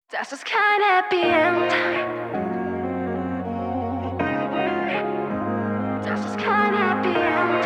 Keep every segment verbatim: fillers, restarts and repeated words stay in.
Das ist kein Happy End. Das ist kein Happy End.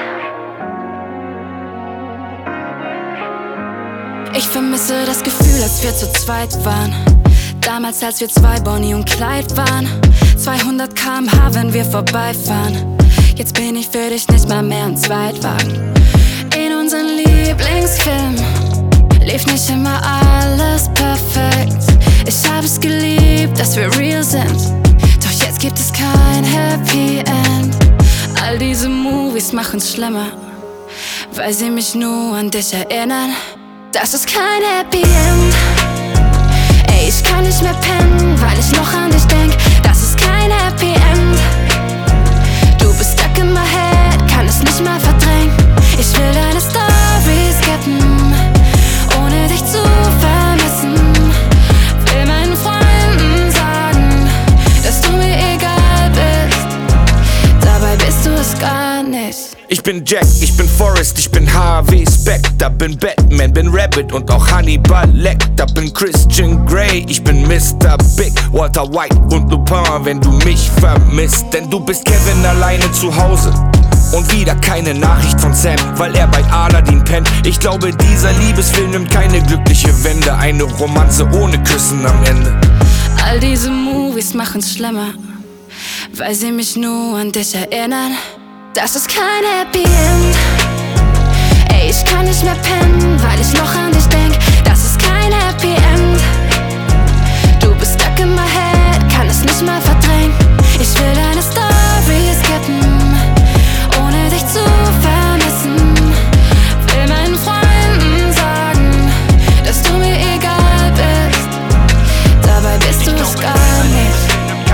Ich vermisse das Gefühl, als wir zu zweit waren. Damals, als wir zwei Bonnie und Clyde waren. zweihundert Kilometer pro Stunde, wenn wir vorbeifahren. Jetzt bin ich für dich nicht mal mehr ein Zweitwagen. In unserem Lieblingsfilm lief nicht immer alles perfekt. Ich hab es geliebt, dass wir real sind. Doch jetzt gibt es kein Happy End. All diese Movies machen's schlimmer, weil sie mich nur an dich erinnern. Das ist kein Happy End. Ey, ich kann nicht mehr pennen, weil ich noch an dich denk. Das ist kein Happy End. Du bist stuck in my head, kann es nicht mehr verdrängen. Ich will deine Stories retten, ohne dich zu vermissen. Will meinen Freunden sagen, dass du mir egal bist. Dabei bist du es gar nicht. Ich bin Jack, ich bin Forrest, ich bin Harvey Specter, bin Batman, bin Rabbit und auch Hannibal Lecter, bin Christian Grey, ich bin Mister Big, Walter White und Lupin, wenn du mich vermisst. Denn du bist Kevin alleine zu Hause und wieder keine Nachricht von Sam, weil er bei Aladdin pennt. Ich glaube, dieser Liebesfilm nimmt keine glückliche Wende, eine Romanze ohne Küssen am Ende. All diese Movies machen's schlimmer, weil sie mich nur an dich erinnern. Das ist kein Happy End. Ey, ich kann nicht mehr pennen, weil ich noch an dich denk. Das ist kein Happy End. Du bist stuck in my head, kann es nicht mal verdrängen. Ich will deine Stories retten, ohne dich zu vermissen. Will meinen Freunden sagen, dass du mir egal bist. Dabei bist du es gar nicht.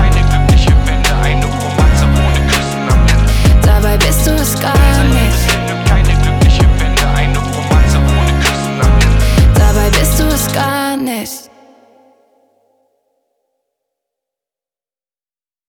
Dabei bist du es gar nicht. Dabei bist du es gar nicht.